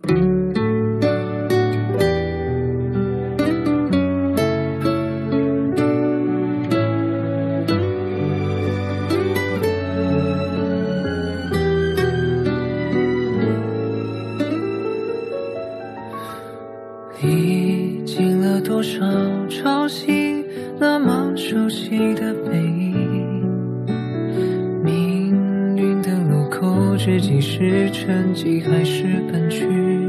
历经了多少朝夕，那么熟悉的背影，命运的路口，知己是沉寂还是奔去？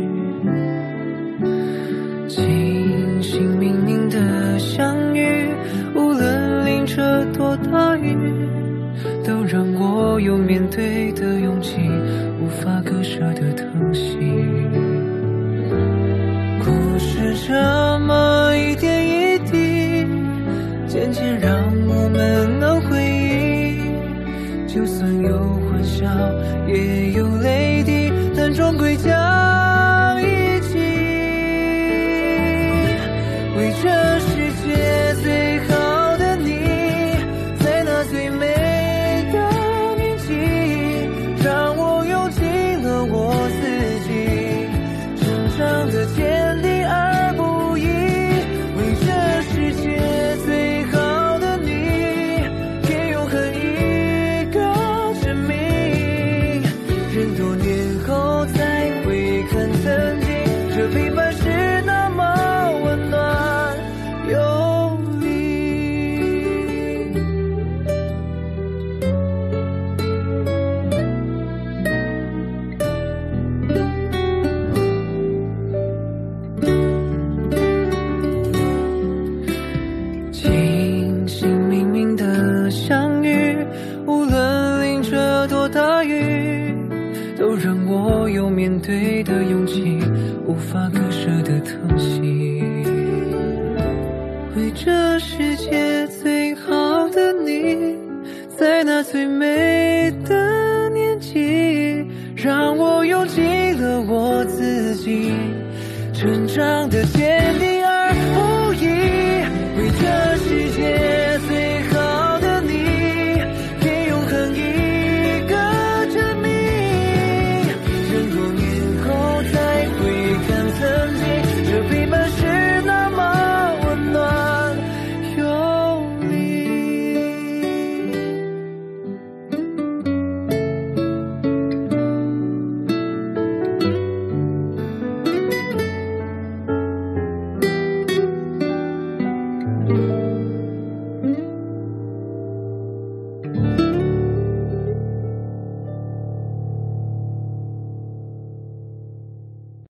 清醒明明的相遇，无论淋着多大雨，都让我有面对的勇气，无法割舍的疼惜。故事这么一点一滴，渐渐让我们能回忆，就算有欢笑也有泪滴，但终归将一起。为这世界最好的你，在那最美的年纪，让我用尽了我自己，成长的坚定而不移。为这世界最好的你，给永恒一个证明。人多年后再回看曾经，这陪伴是那么温暖有力。清醒明明的相遇，无论淋着多大雨，都让我有面对的勇气，无法割舍的疼惜。为这世界最好的你，在那最美的年纪，让我用尽了我自己，成长的坚定